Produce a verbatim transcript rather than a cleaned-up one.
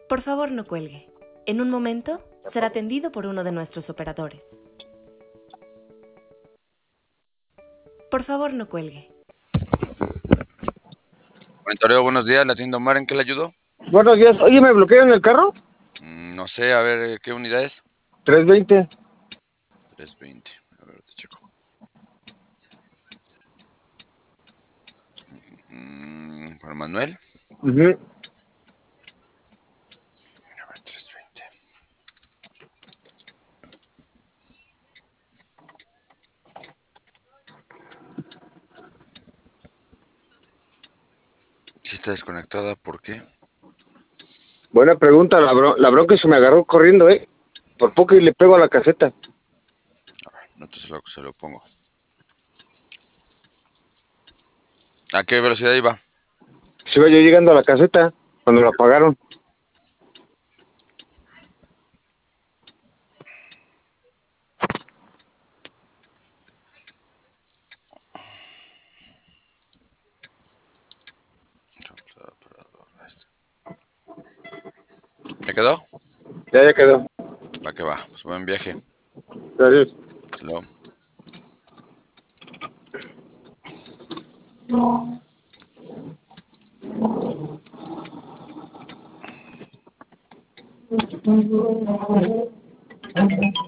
Por favor, no cuelgue. En un momento, será atendido por uno de nuestros operadores. Por favor, no cuelgue. Monitoreo, buenos días, la tienda Omar, ¿en qué le ayudo? Buenos días. Oye, ¿me bloquearon el carro? Mm, no sé, a ver, ¿qué unidad es? trescientos veinte. trescientos veinte, a ver, te checo. Mm, ¿para Manuel? Uh-huh. A ver, trescientos veinte. Si está desconectada, ¿por qué? Buena pregunta. La, bro la bronca se me agarró corriendo, ¿eh? Por poco y le pego a la caseta. A ver, no te se lo, se lo pongo. ¿A qué velocidad iba? Se iba yo llegando a la caseta cuando la apagaron. ¿Ya quedó? Ya, ya quedó. Va que va, pues buen viaje. Gracias. Hasta luego. No.